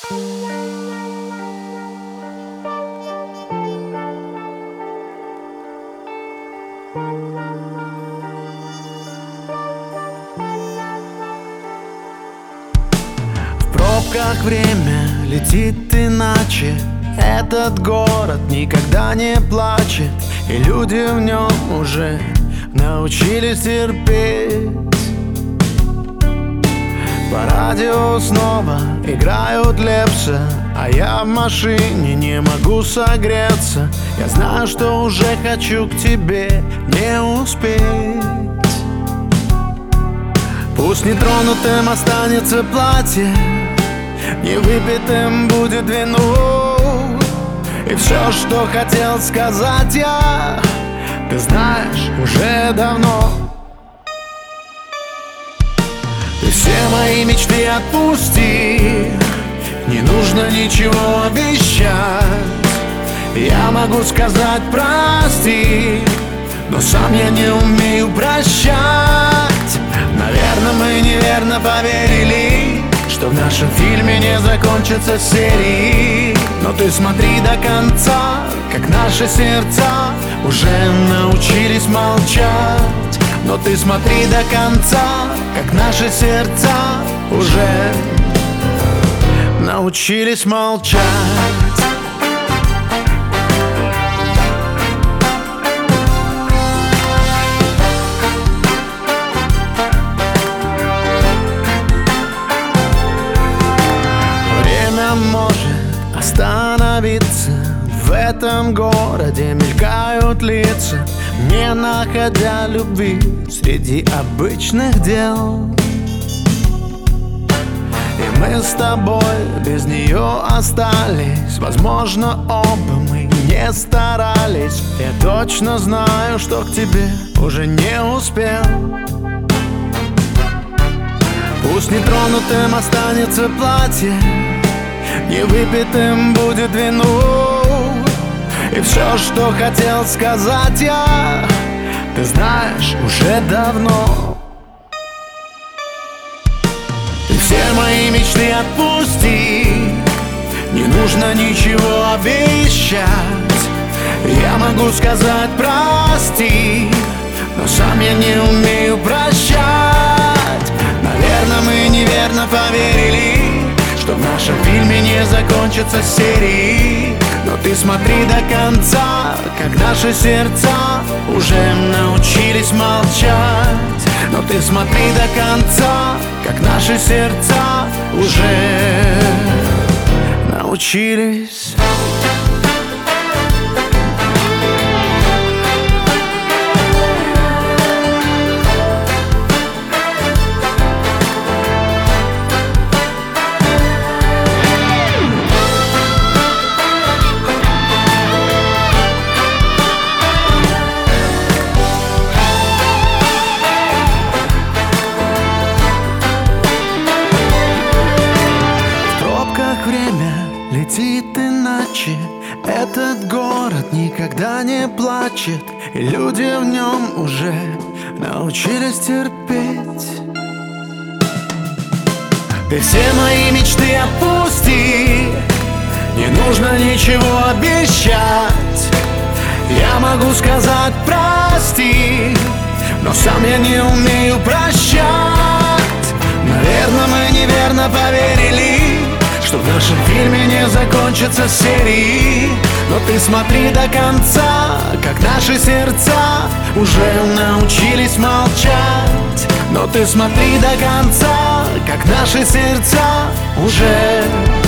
В пробках время летит иначе. Этот город никогда не плачет, и люди в нем уже научились терпеть. По радио снова играют Лепса, а я в машине не могу согреться. Я знаю, что уже хочу к тебе не успеть. Пусть нетронутым останется платье, невыпитым будет вино. И все, что хотел сказать я, ты знаешь уже давно. И все мои мечты отпусти, не нужно ничего обещать. Я могу сказать прости, но сам я не умею прощать. Наверное, мы неверно поверили, что в нашем фильме не закончится серии. Но ты смотри до конца, как наши сердца уже научились молчать. Но ты смотри до конца, как наши сердца уже научились молчать. Может остановиться. В этом городе мелькают лица, не находя любви среди обычных дел. И мы с тобой без нее остались. Возможно, оба мы не старались. Я точно знаю, что к тебе уже не успел. Пусть нетронутым останется платье, невыпитым будет вино. И все, что хотел сказать я, ты знаешь уже давно. И все мои мечты отпусти, не нужно ничего обещать. Я могу сказать прости, но сам я не умею прощать. Наверное, мы неверно поверили, что в нашем фильме не закончится серии. Но ты смотри до конца, как наши сердца уже научились молчать. Но ты смотри до конца, как наши сердца уже научились. Летит иначе, этот город никогда не плачет, и люди в нем уже научились терпеть. Ты все мои мечты отпусти, не нужно ничего обещать. Я могу сказать прости, но сам я не умею прощать. Наверное, мы неверно поверили, что в нашем фильме не закончится серии. Но ты смотри до конца, как наши сердца уже научились молчать. Но ты смотри до конца, как наши сердца уже